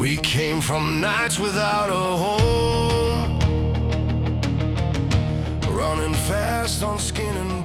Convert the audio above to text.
We came from nights without a home, running fast on skin and